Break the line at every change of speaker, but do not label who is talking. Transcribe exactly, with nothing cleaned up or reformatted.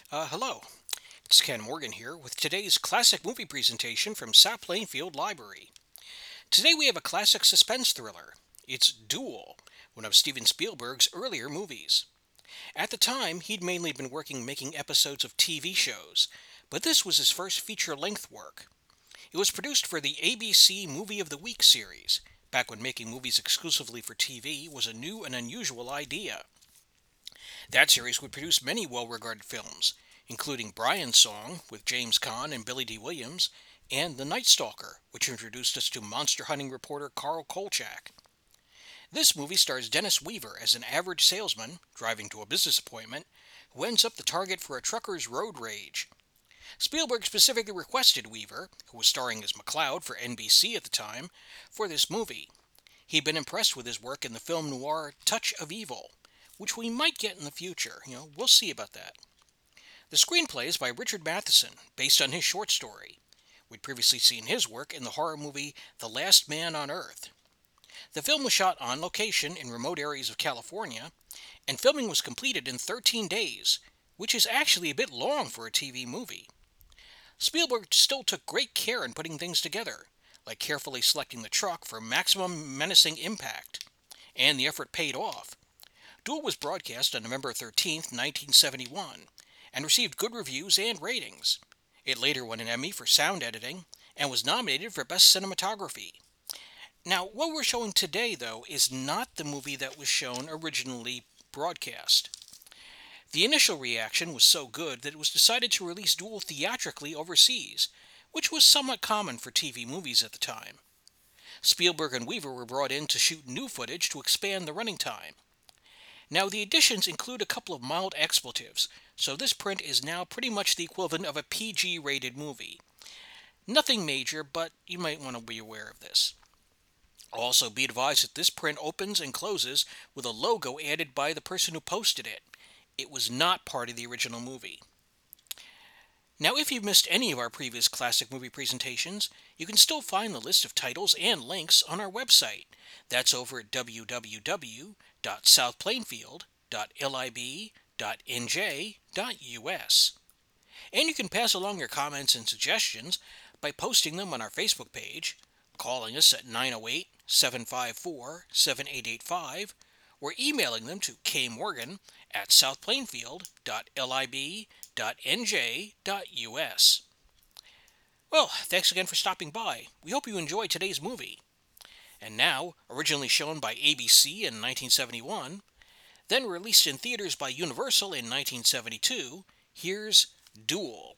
Uh, hello, it's Ken Morgan here with today's classic movie presentation from South Plainfield Library. Today we have a classic suspense thriller. It's Duel, one of Steven Spielberg's earlier movies. At the time, he'd mainly been working making episodes of T V shows, but this was his first feature length work. It was produced for the A B C Movie of the Week series, back when making movies exclusively for T V was a new and unusual idea. That series would produce many well regarded films, including Brian's Song with James Caan and Billy D. Williams, and The Night Stalker, which introduced us to monster hunting reporter Carl Kolchak. This movie stars Dennis Weaver as an average salesman driving to a business appointment who ends up the target for a trucker's road rage. Spielberg specifically requested Weaver, who was starring as McCloud for N B C at the time, for this movie. He'd been impressed with his work in the film noir Touch of Evil, which we might get in the future. You know, we'll see about that. The screenplay is by Richard Matheson, based on his short story. We'd previously seen his work in the horror movie The Last Man on Earth. The film was shot on location in remote areas of California, and filming was completed in thirteen days, which is actually a bit long for a T V movie. Spielberg still took great care in putting things together, like carefully selecting the truck for maximum menacing impact. And the effort paid off. Duel was broadcast on November thirteenth, nineteen seventy-one, and received good reviews and ratings. It later won an Emmy for sound editing and was nominated for Best Cinematography. Now, what we're showing today, though, is not the movie that was shown originally broadcast. The initial reaction was so good that it was decided to release Duel theatrically overseas, which was somewhat common for T V movies at the time. Spielberg and Weaver were brought in to shoot new footage to expand the running time. Now, the additions include a couple of mild expletives, so this print is now pretty much the equivalent of a P G rated movie. Nothing major, but you might want to be aware of this. Also, be advised that this print opens and closes with a logo added by the person who posted it. It was not part of the original movie. Now, if you've missed any of our previous classic movie presentations, you can still find the list of titles and links on our website. That's over at w w w dot south plainfield dot lib dot n j dot u s. And you can pass along your comments and suggestions by posting them on our Facebook page, calling us at nine oh eight, seven five four, seven eight eight five, or emailing them to kmorgan at south plainfield dot lib dot n j dot u s. Well, thanks again for stopping by. We hope you enjoyed today's movie. And now, originally shown by A B C in nineteen seventy-one, then released in theaters by Universal in nineteen seventy-two, here's Duel.